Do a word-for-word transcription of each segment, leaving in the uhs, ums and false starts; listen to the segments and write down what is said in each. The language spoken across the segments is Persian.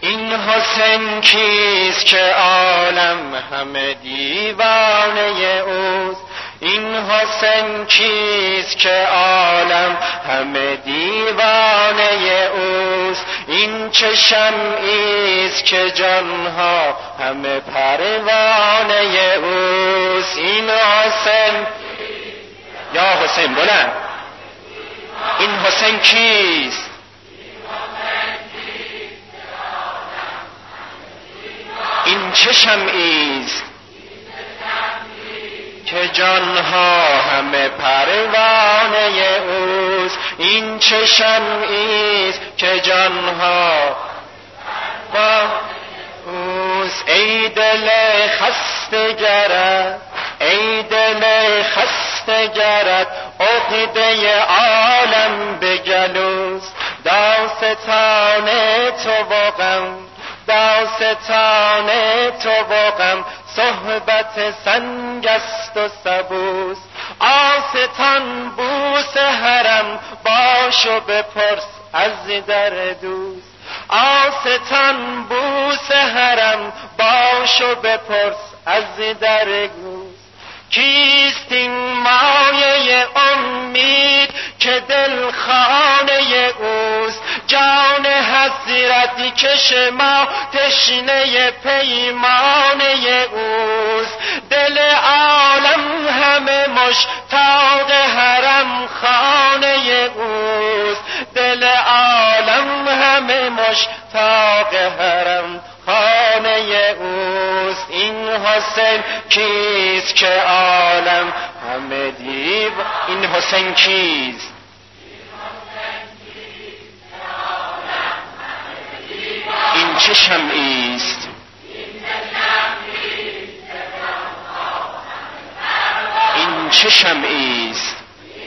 این حسین کیست که عالم همه دیوانه اوست؟ این حسین کیست که عالم همه دیوانه اوست؟ این چه شمعیست که جانها همه پروانه اوست؟ این حسین، یا حسین بلند، این حسین کیست؟ این چه شمعیست که جانها همه پروانه اوست؟ این چه شمعیست که جانها با اوست؟ ای دل خسته گرت، ای دل خسته گرت، عقده عالم به گلوست. داستان تو و غم، داستان تو و غم، صحبت سنگست و سبوس. آستان بوس حرم باش و بپرس از در دوست. آستان بوس حرم باش و بپرس از در دوست. کیست این مایه امید که دل خانه اوست؟ جان حسرتی کش ما تشنه پیمانه اوست. دل عالم همه مشتاق حرم خانه اوست. دل عالم همه مشتاق حرم خانه اوست. این حسین کیست که عالم همه دیو؟ این حسین کیست؟ این چه شمعیست؟ این چه شمعیست؟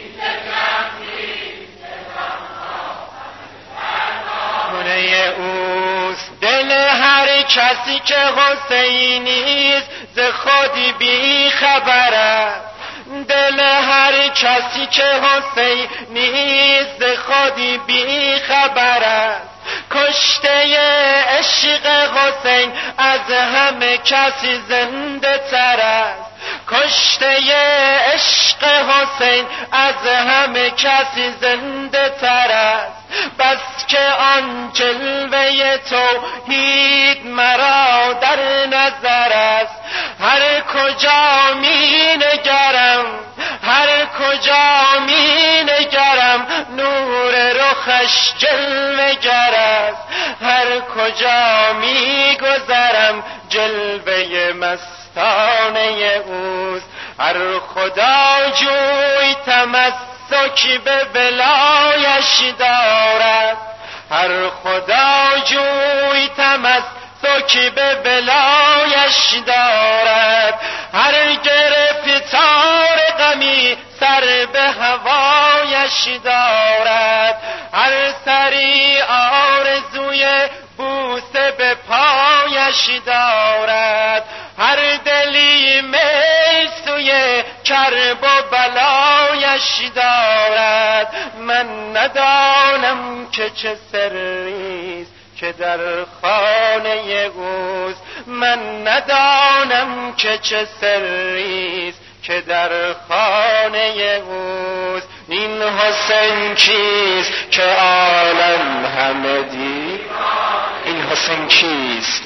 خونه اوست. دل هر کسی که حسینیست ز خود بی خبر است. دل هر کسی که حسینیست ز خود بی خبر است. کشته عشق حسین از همه کسی زنده تر است. کشته عشق حسین از همه کسی زنده تر است. بس که آن جلوه توحید مرا در نظر است. هر کجا می نگرم، هر کجا می نگرم، نور رخش جلوه گر است. هر کجا می گذرم جلوه مستانه اوست. هر خدا جوی تمسک به ولایش دارد. هر خدا جوی تمسک به ولایش دارد. هر گرفتار غمی سر به هوایش دارد. هر سری آرزوی بوسه به پایش دارد. هر دلی میل سوی کرب و بلایش دارد. من ندانم که چه سریست که در خانه اوست. من ندانم که چه سریست که در خانه اوست. این حسین کیست که عالم همه دی؟ این حسین کیست؟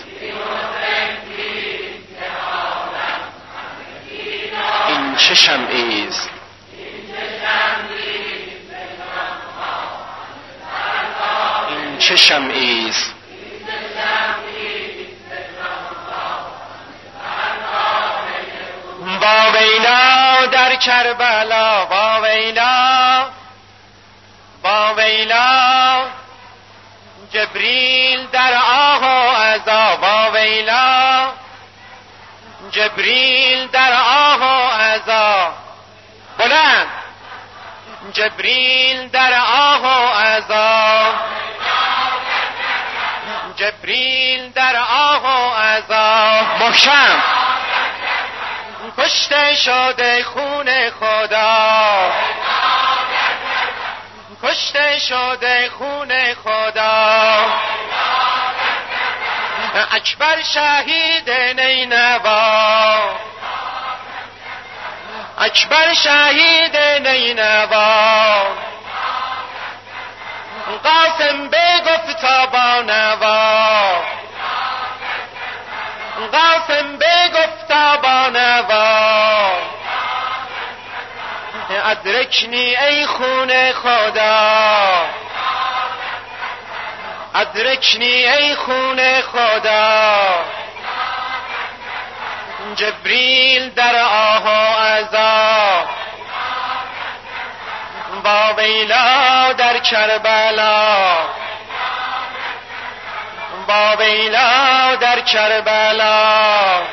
این چه شمعیست؟ این چه شمعیست؟ با ویلا در کربلا، با ویلا، با ویلا، جبریل در آه و عزا. با ویلا، جبریل در آه و عزا. بلند، جبریل در آه و عزا. جبریل در آه و عزا. محکم. کشته شده خون خدا، کشته شده خون خدا. اکبر شهید نینوا، اکبر شهید نینوا، قاسم بگفتا با نوا، قاسم بگفتا با نوا، ادرکنی ای خون خدا، ادرکنی ای خون خدا، جبریل در آه و عزا، با ویلا در کربلا، با ویلا در کربلا،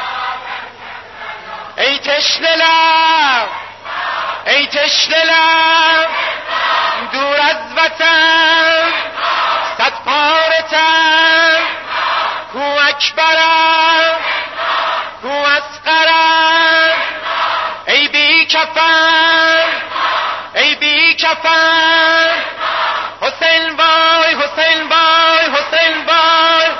ای تشنه لب، ای تشنه لب دور از وطن، صد پاره تن، کو اکبرم، کو اصغرم، ای بی کفن، ای بی کفن، حسین وای، حسین وای، حسین وای.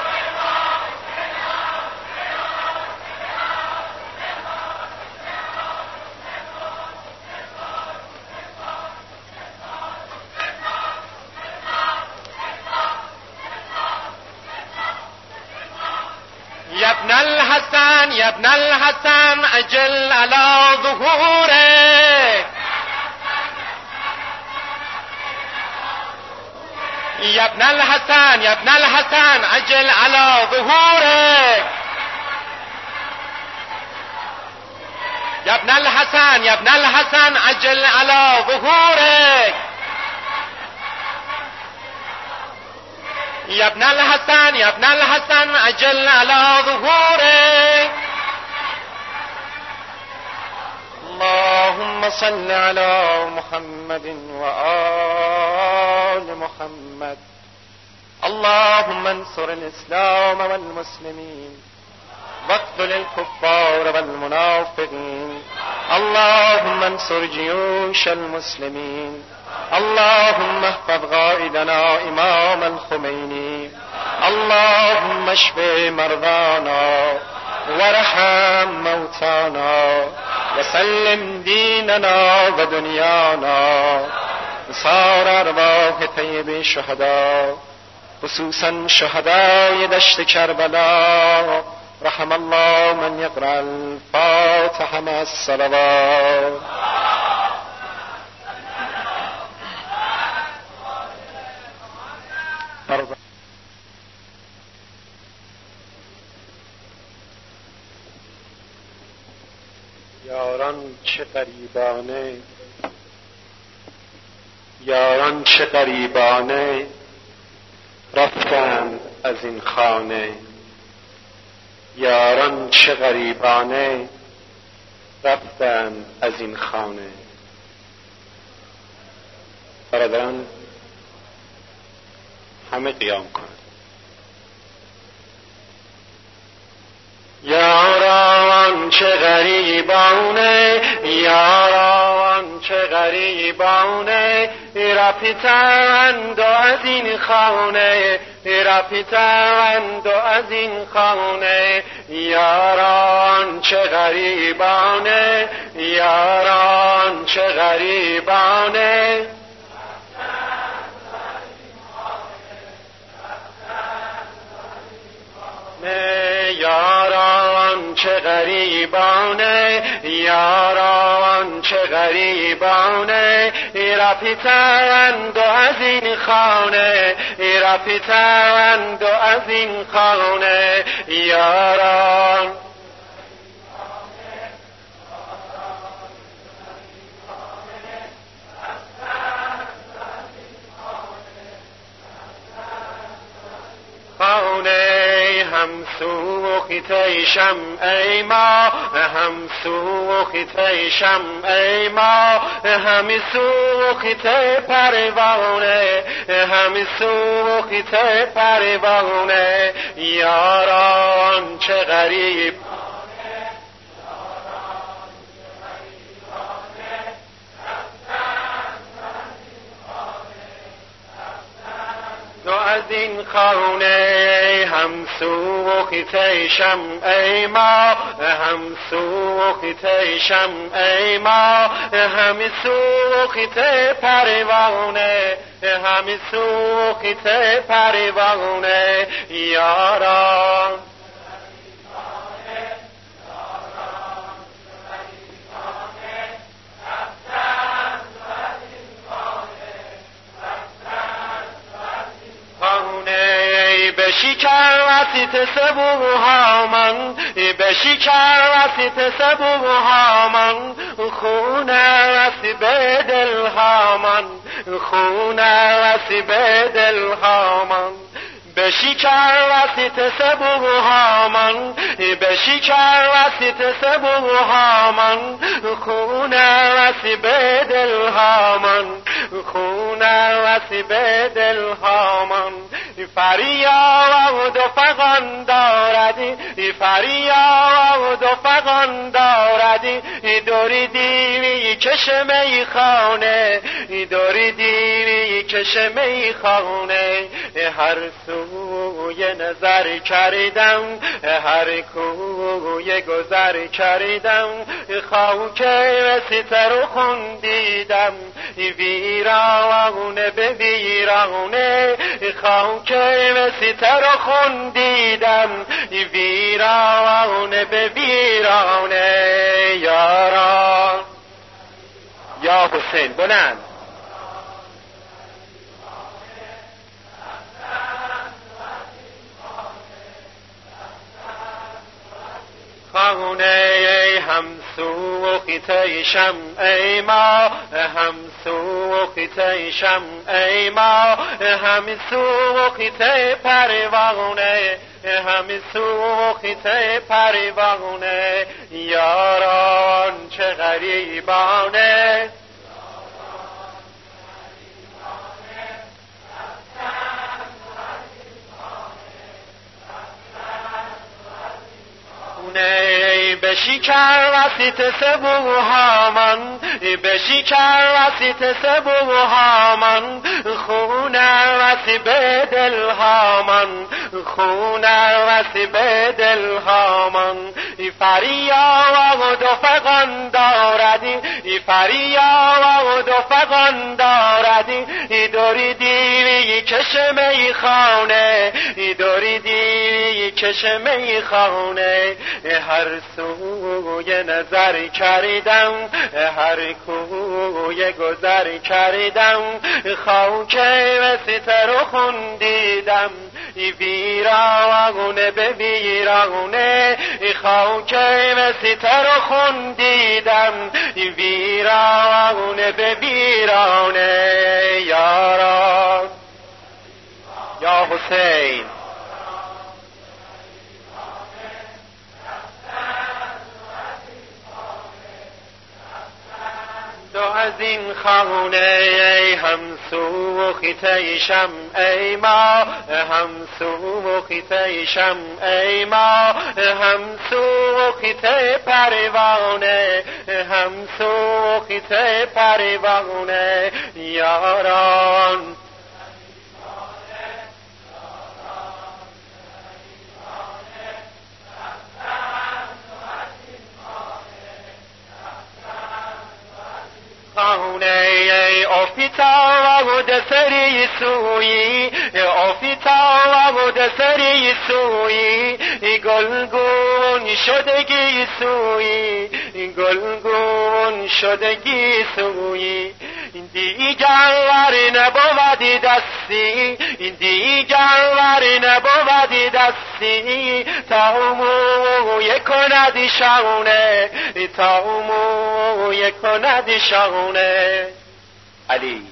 يا ابن الحسن، يا ابن الحسن أجل على ظهورك، يا ابن الحسن، يا ابن الحسن أجل على ظهورك، يا ابن الحسن، يا ابن الحسن أجل على ظهورك، يا ابن الحسن، يا ابن الحسن أجل على ظهورك. اللهم صل على محمد وآل محمد. اللهم انصر الإسلام والمسلمين واقتل الكفار والمنافقين. اللهم انصر جيوش المسلمين. اللهم احفظ قائدنا إمام الخميني. اللهم اشف مرضانا وارحم موتانا وسلم ديننا ودنيانا وصار أرواح طيب الشهداء، خصوصا شهداء دشت کربلا. رحم الله من يقرأ الفاتحة مع الصلوات. یاران چه غریبانه، یاران چه غریبانه رفتند از این خانه، یاران چه غریبانه رفتند از این خانه. برادران همه قیام کنند. یاران چه غریبانه، یاران چه غریبانه رفتند و از این خانه، رفتند و از این خانه. یاران چه غریبانه، یاران چه غریبانه یاران چه غریبانه، یاران چه غریبانه رفتند و از این خانه، رفتند و از این خانه. یاران خانه هم سوخته شمع ما، هم سوخته شمع ما، همی سوخته پروانه، همی سوخته پروانه. یاران چه غریب و از این خانه هم سوخته شمع ما، هم سوخته شمع ما، هم سوخته پروانه، هم سوخته پروانه یاران. بشکر وسیط سبوها من، بشکر وسیط سبوها من، خون رسی به دلها من، خون رسی به دلها من. بشکر وسیط سبوها من، بشکر وسیط سبوها من، خون رسی به دلها من، خون رسی به دلها من. فریاد و فغان داردی، فریاد و فغان داردی، دوری دیوی کش میخانه، دوری دیوی کش میخانه. هر سوی نظر کردم، هر کوی گذر کردم، خاک ستر و خون دیدم، ویرانه به ویرانه، خاک ستر و خون دیدم، ویرانه به ویرانه یاران. یا حسین بلند. خانه هم سوخته شمع ما، هم سوخته شمع ما، هم سوخته پروانه، هم سوخته پروانه یاران. چه غریبانه بشکر وسیط سبوها من، بشکر وسیط سبوها من، خون رسی به دلها من، خون رسی به دلها من. فریاد و فغان داردی، فریاد و فغان داردی، دوری دیوی کش میخانه، دوری دیوی کش میخانه. هر سوی نظر کردم، هر کوی گذر کردم، خاک ستر و خون دیدم، ویرانه به ویرانه، خاک ستر و خون دیدم، ویرانه به ویرانه یاران. یا حسین. تو از این خانه هم سوخته شمع ما، هم سوخته شمع ما، هم سوخته پروانه، هم سوخته پروانه یاران. خانه آفیتا و دسری سویی، آفیتا و دسری سویی، گلگون شدگی سویی، گلگون شدگی سویی. دیگر ور نبودی دستی، دیگر ور نبودی دستی، تا موی کند شونه، تا موی کند شونه. علی.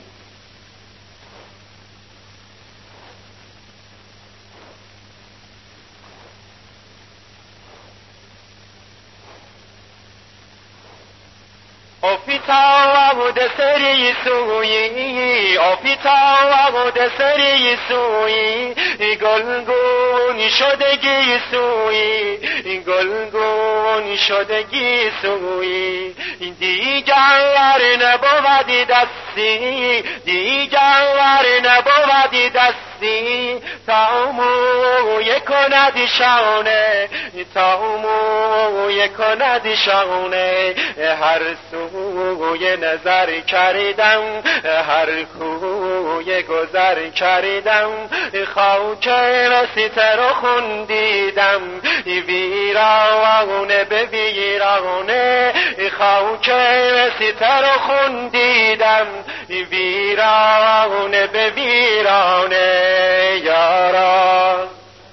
آفیتا و دسری سویی، آفیتا و دسری سویی، گلگون شدگی سویی، گلگون شدگی سویی. دیگر ور نبودی دستی، دیگر ور نبودی دستی، هستی تا موی کند شانه تا موی کند شانه هر سوی نظر کردم هر کوی گذر کردم خاک ستر و خون دیدم ویرانه به ویرانه خاک ستر و خون دیدم ویرانه به ویرانه یاران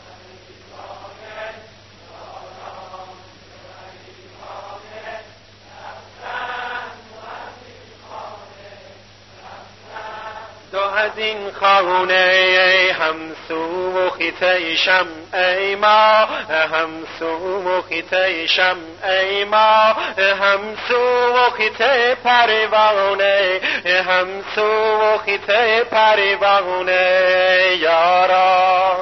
تو از این خانه همسو و خیته شمع ما همسو و خیته شمع ما همسو و خیته پروانه همسو و خیته پروانه یاران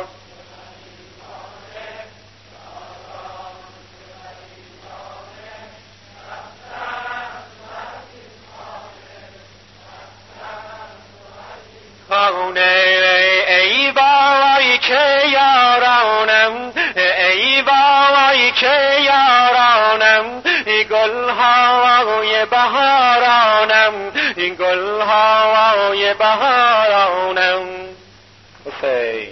خانه ای وای که یارانم ای وای که یارانم گل های بهارانم گل های بهارانم حسین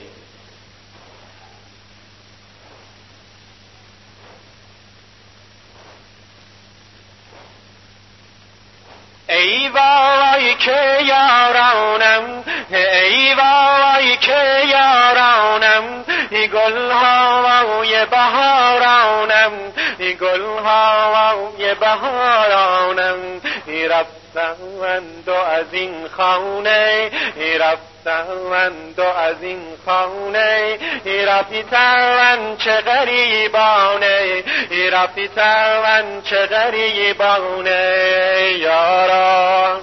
ای وای که یارانم ای وای که یارانم گل های بهارانم گل های بهارانم رفتند و از این خانه رفتند و از این خانه رفتند چه غریبانه رفتند چه غریبانه یاران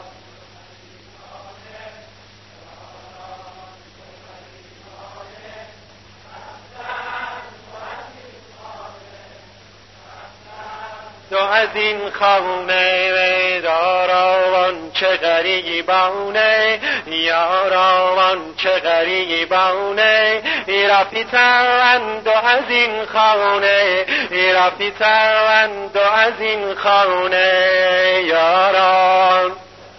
تو از این خانه داراوان چه غریبانه یاراوان چه غریبانه رفتند و از این خانه رفتند و از این خانه یاران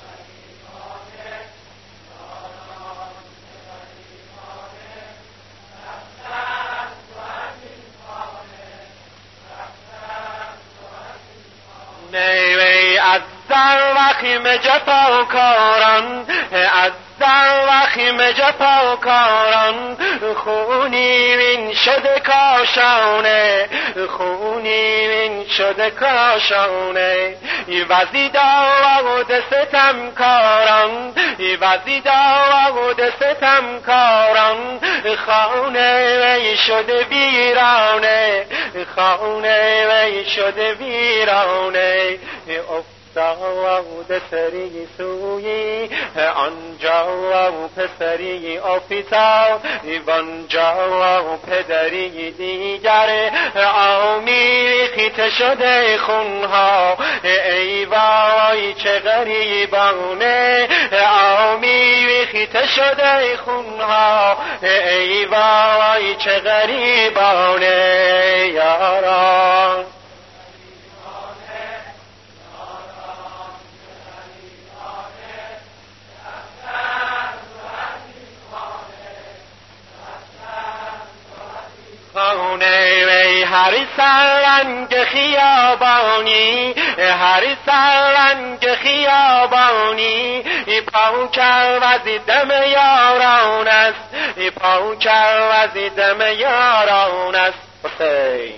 نیوی از در وخیم جفاکاران از در وخیم جفاکاران خونی وین شده کاشانه خونی وین شده کاشانه وزی داود ستم کاران وزی داود ستم کاران خانه وی شده ویرانه خانه وی شده ویرانه افتاد سری سوی آنجا و پسری افتاد وانجا و پدری دیگر آمیخته شده خونها ای وای چه غریبانه آمیخته شده خونها ای وای چه غریبانه یاران خانه وی هر سرنگ خیابانی هر سرنگ خیابانی پاوکر وزی دم یاران است پاوکر وزی دم یاران است حسین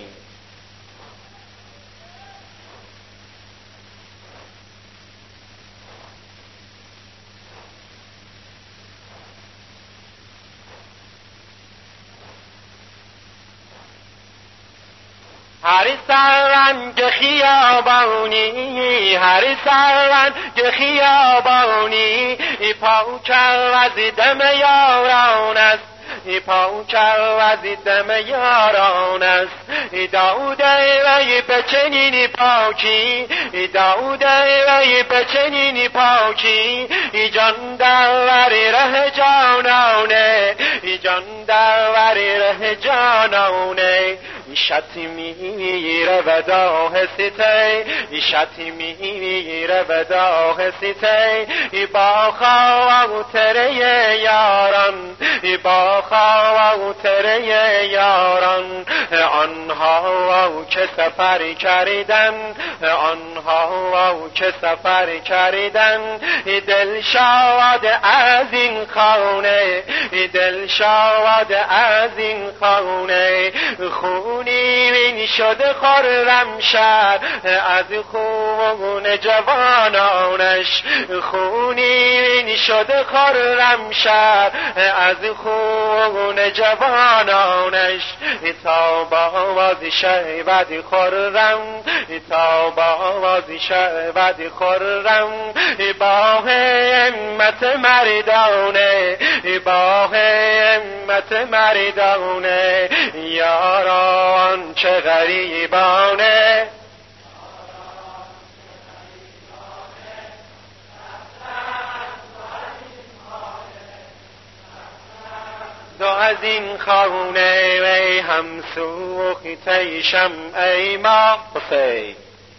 هر سررنگ خیابانی هر سررنگ خیابانی پاوکر از دم یاران است پاک از دم یاران است داود ای به چنین پاکی داود ای به چنین پاکی جان در ره جانانه جان در ره جانانه شتمی روداه سته شتمی روداه سته با خاطر یاران با خاطر یاران آنها که سفر کردن آنها که سفر کردن دل شاد از این خانه دل شاد از این خانه خونی این شده خرم شهر از خون جوانانش خونی این شده خرم شهر از خون جوانانش تا باز شود خرم تا باز شود خرم با همت مردانه با همت مردانه یاران چه غریبانه تو از این خانه ای هم سوخته شمع ما حسین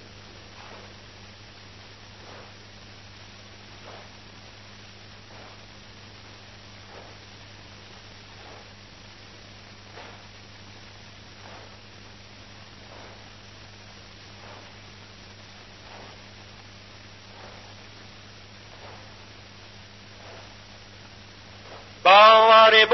باور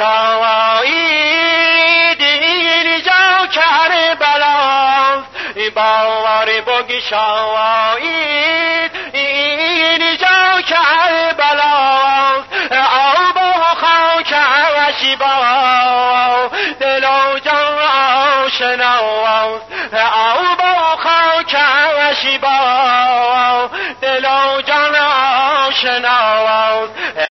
بگشایید این جا کربلاست باور بگشایید این جا کربلاست آب و خاک و شیبا دل و جان آشناست آب و خاک و شیبا دل و جان آشناست